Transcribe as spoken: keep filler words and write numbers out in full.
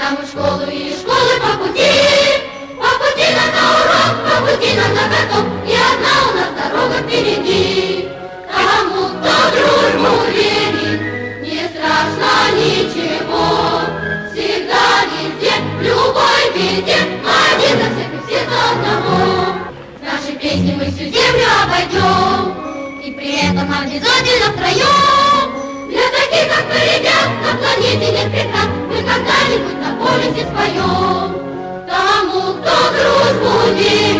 Идем в школу и из школы по пути, по пути нам на урок, по пути нам на каток, и одна у нас дорога впереди. Тому, кто дружбу верит, не страшно ничего. Всегда везде, в любой беде, один за всех и все за одного. С нашей песней мы всю землю обойдем, и при этом обязательно втроем. Для таких, как мы, ребят, на планете нет преград, мы когда-нибудь на полюсе споем. Тому, кто дружбу верит,